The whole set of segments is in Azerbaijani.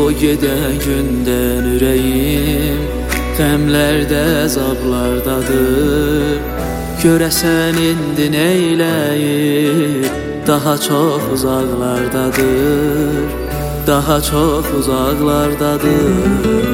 gedən gündən ürəyim qəmlərdə, əzablardadır. Görəsən indi neyləyir, daha çox uzaqlardadır, daha çox uzaqlardadır.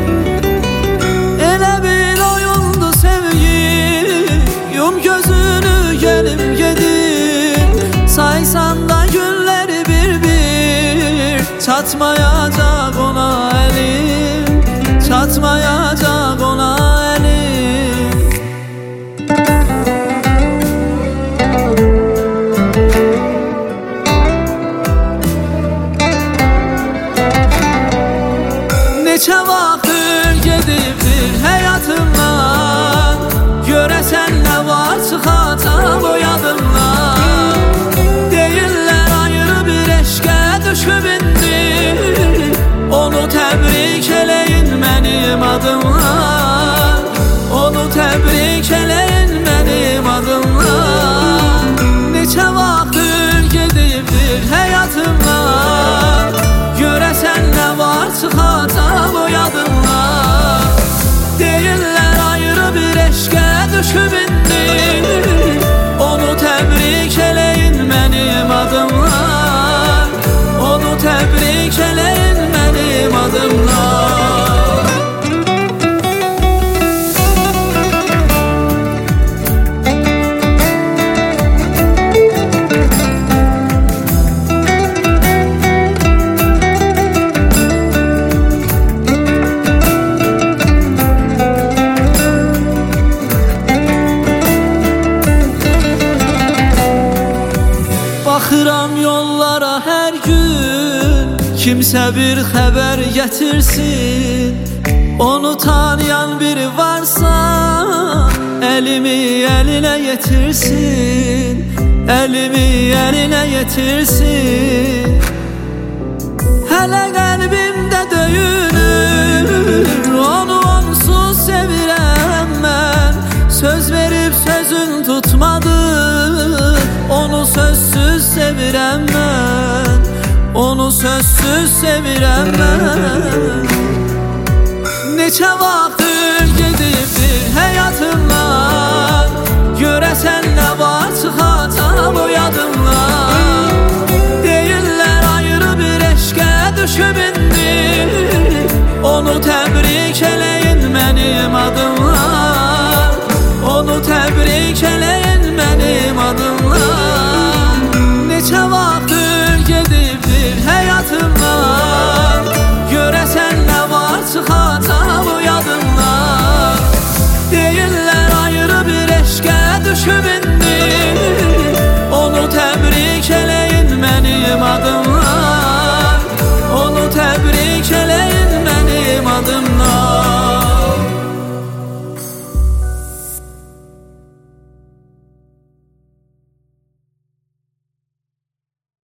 Elə bir oyundu sevgi, yum gözünü gəlim gedim, saysan da günləri bir-bir, çatmayacaq ona əlim, çatmayacaq ona əlim. Neçə vaxtdır gedibdir həyatımdan, görəsən nə var çıxacaq o yadımdan. Deyirlər ayrı bir eşqə düşüb indi, onu təbrik eləyin mənim adımla, onu təbrik eləyin mənim adımla. Neçə vaxtdır gedibdir həyatımdan, görəsən nə var çıxacaq o yadımdan. Deyirlər ayrı bir eşqə düşüb indi, onu təbrik eləyin mənim adımla, onu təbrik eləyin mənim adımla. Baxıram yollara hər gün, kimsə bir xəbər gətirsin. Onu tanıyan biri varsa, əlimi əlinə yetirsin, əlimi əlinə yetirsin. Hələ qəlbimdə döyünür, onu onsuz sevirəm mən. Söz verib sözün tutmadı, onu sözsüz sevirəm mən, onu sözsüz sevirəm mən. Neçə vaxtdır gedibdir həyatımdan, görəsən nə var çıxacaq o yadımdan. Deyirlər ayrı bir eşqə düşüb indi, onu təbrik eləyin mənim adımla, onu təbrik eləyin mənim adımla. Neçə vaxtdır gedibdir həyatımdan, görəsən nə var çıxacaq o yadımdan. Deyirlər ayrı bir eşqə düşüb indi,